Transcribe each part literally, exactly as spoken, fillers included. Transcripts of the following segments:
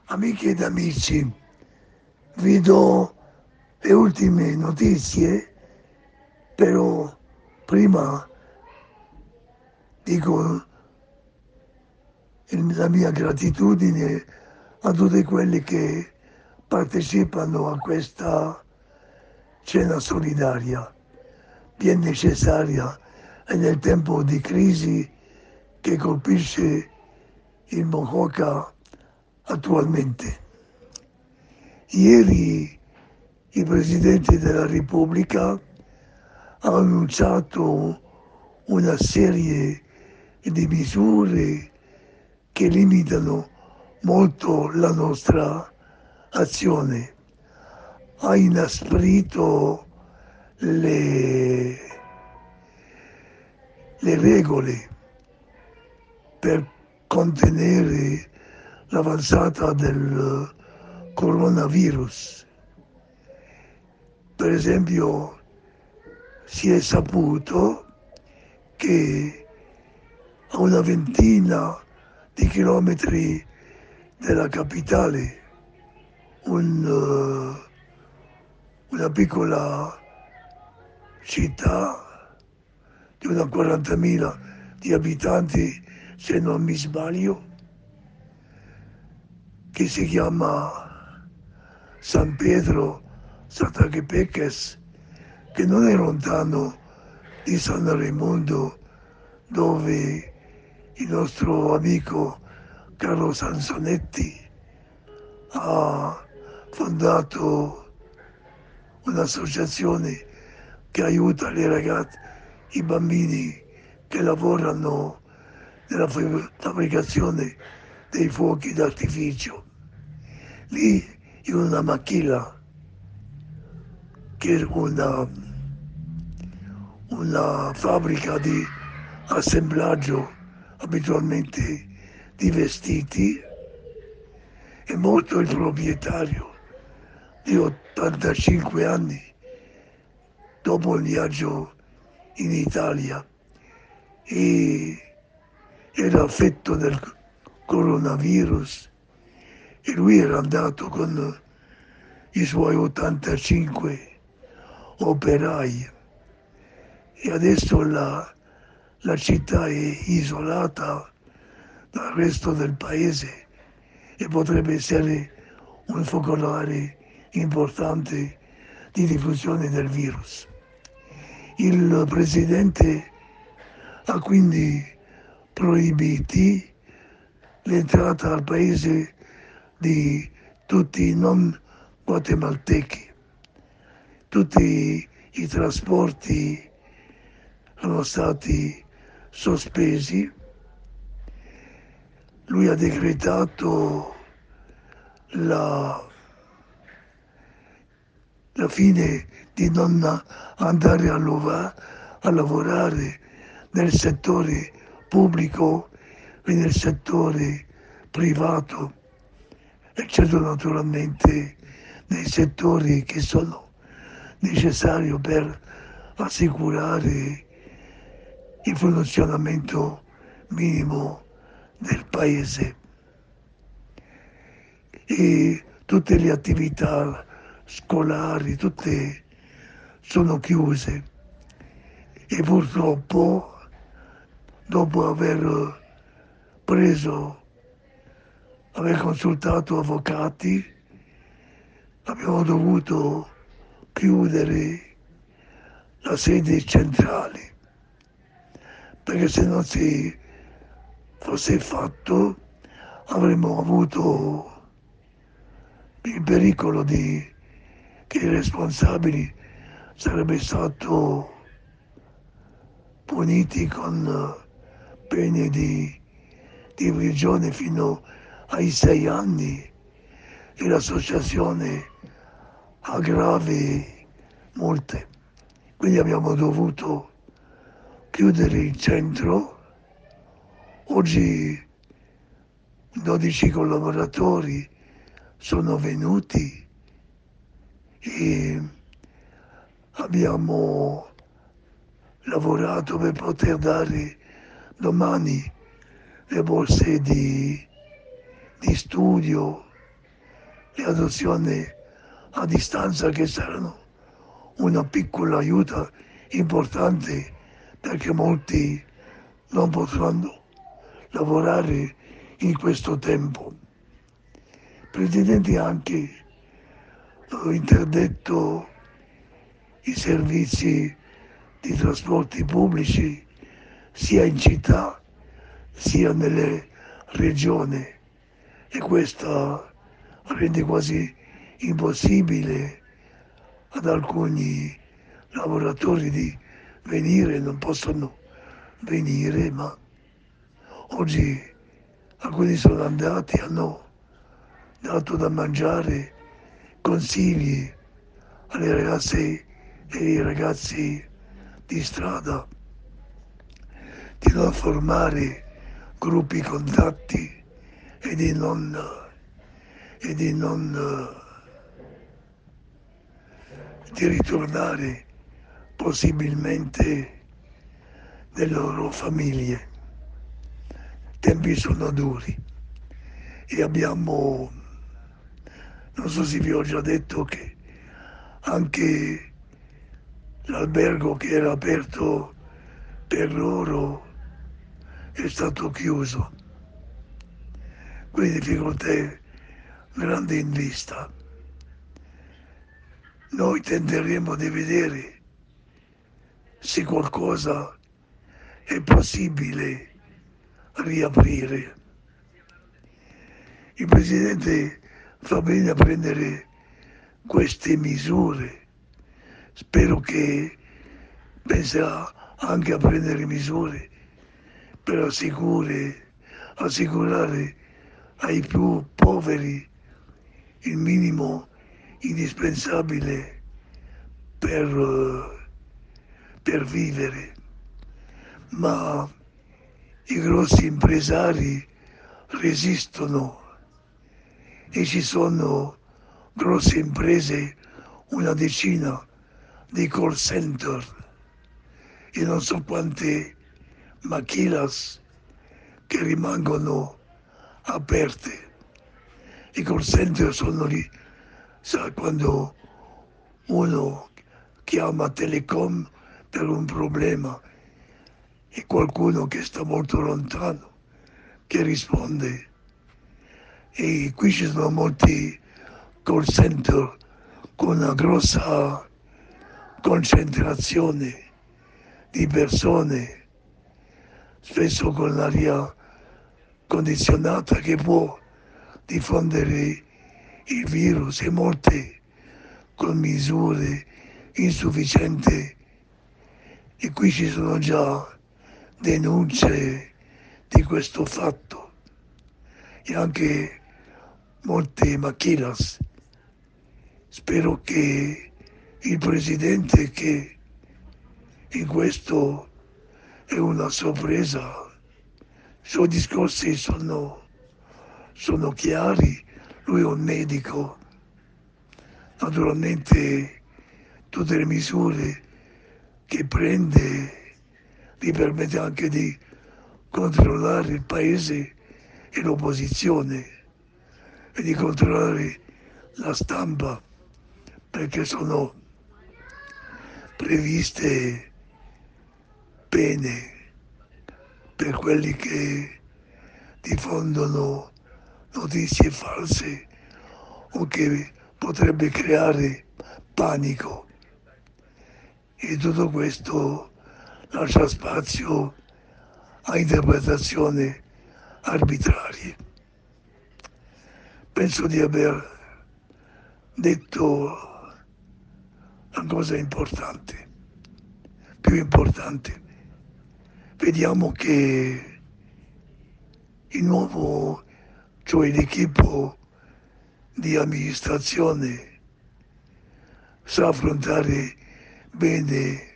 Amiche ed amici, vi do le ultime notizie, però prima dico il- la mia gratitudine a tutti quelli che partecipano a questa cena solidaria, bien necessaria e nel tempo di crisi che colpisce il Mococa attualmente. Ieri il Presidente della Repubblica ha annunciato una serie di misure che limitano molto la nostra azione. Ha inasprito le, le regole per contenere l'avanzata del coronavirus. Per esempio, si è saputo che a una ventina di chilometri dalla capitale, un, uh, una piccola città di una quarantamila di abitanti, se non mi sbaglio, che si chiama San Pedro Sataquepeques, che non è lontano di San Raimondo, dove il nostro amico Carlo Sansonetti ha fondato un'associazione che aiuta le ragazze, i bambini che lavorano nella fabbricazione dei fuochi d'artificio. Lì in una maquila, che è una, una fabbrica di assemblaggio abitualmente di vestiti, è morto il proprietario di ottantacinque anni dopo il viaggio in Italia e era affetto del coronavirus e lui era andato con i suoi ottantacinque operai e adesso la, la città è isolata dal resto del paese e potrebbe essere un focolare importante di diffusione del virus. Il Presidente ha quindi proibiti l'entrata al paese di tutti i non guatemaltechi. Tutti i trasporti sono stati sospesi. Lui ha decretato la, la fine di non andare a, lova, a lavorare nel settore pubblico e nel settore privato, eccetto naturalmente nei settori che sono necessari per assicurare il funzionamento minimo del paese. E tutte le attività scolari, tutte sono chiuse e purtroppo dopo aver preso, aver consultato avvocati, abbiamo dovuto chiudere la sede centrale, perché se non si fosse fatto avremmo avuto il pericolo di che i responsabili sarebbero stati puniti con pene di, di prigione fino ai sei anni e l'associazione ha gravi multe. Quindi abbiamo dovuto chiudere il centro. Oggi dodici collaboratori sono venuti e abbiamo lavorato per poter dare domani le borse di, di studio le adozioni a distanza che saranno una piccola aiuto importante perché molti non potranno lavorare in questo tempo. Il Presidente ha anche interdetto i servizi di trasporti pubblici sia in città sia nelle regioni e questo rende quasi impossibile ad alcuni lavoratori di venire, non possono venire, ma oggi alcuni sono andati, hanno dato da mangiare, consigli alle ragazze e ai ragazzi di strada di non formare gruppi contatti e di non, e di non di ritornare possibilmente nelle loro famiglie. I tempi sono duri e abbiamo, non so se vi ho già detto che anche l'albergo che era aperto per loro è stato chiuso, quindi difficoltà grandi in vista. Noi tenteremo di vedere se qualcosa è possibile riaprire. Il Presidente fa bene a prendere queste misure, spero che penserà anche a prendere misure per assicurare, assicurare ai più poveri il minimo indispensabile per, per vivere, ma i grossi impresari resistono e ci sono grosse imprese, una decina di call center e non so quante maquilas che rimangono aperte. I call center sono lì, sa, quando uno chiama Telecom per un problema e qualcuno che sta molto lontano che risponde. E qui ci sono molti call center con una grossa concentrazione di persone, spesso con l'aria condizionata che può diffondere il virus e molte con misure insufficienti e qui ci sono già denunce di questo fatto e anche molte maquilas. Spero che il Presidente, che in questo è una sorpresa, i suoi discorsi sono, sono chiari, lui è un medico, naturalmente tutte le misure che prende gli permette anche di controllare il paese e l'opposizione e di controllare la stampa perché sono previste pene per quelli che diffondono notizie false o che potrebbe creare panico e tutto questo lascia spazio a interpretazioni arbitrarie. Penso di aver detto una cosa importante, più importante. Vediamo che il nuovo, cioè l'equipo di amministrazione, sa affrontare bene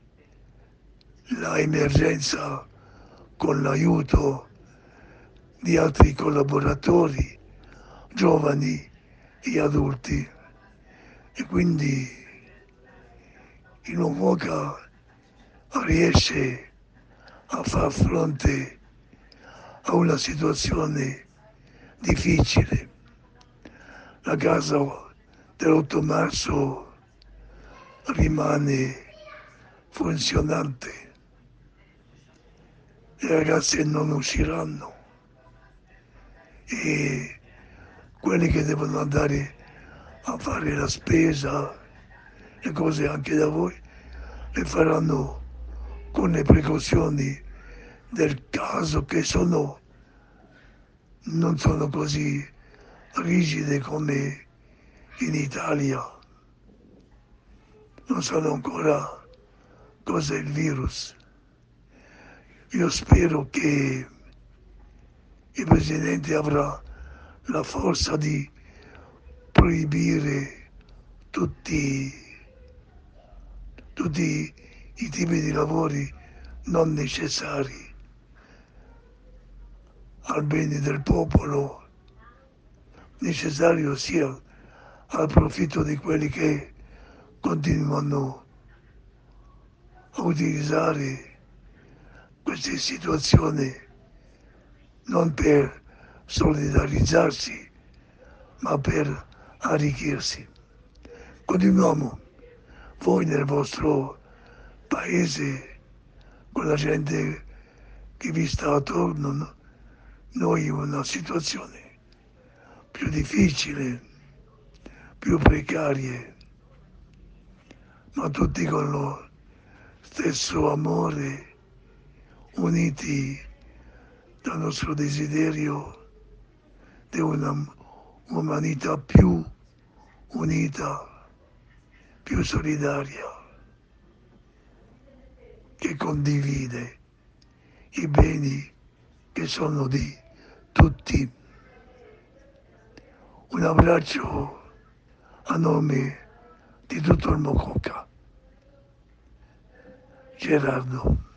l'emergenza con l'aiuto di altri collaboratori, giovani e adulti. E quindi il Novoca riesce a far fronte a una situazione difficile. la casa dell'otto marzo rimane funzionante, le ragazze non usciranno e quelli che devono andare a fare la spesa, le cose anche da voi, le faranno con le precauzioni del caso che sono, non sono così rigide come in Italia, non sanno ancora cos'è il virus. Io spero che il Presidente avrà la forza di proibire tutti, tutti i tipi di lavori non necessari al bene del popolo, necessario sia al profitto di quelli che continuano a utilizzare queste situazioni non per solidarizzarsi, ma per arricchirsi. Continuiamo, voi nel vostro paese, con la gente che vi sta attorno, no? Noi in una situazione più difficile, più precaria, ma tutti con lo stesso amore, uniti dal nostro desiderio di una umanità più unita, più solidaria, che condivide i beni che sono di tutti. Un abbraccio a nome di tutto il Mococa. Gerardo.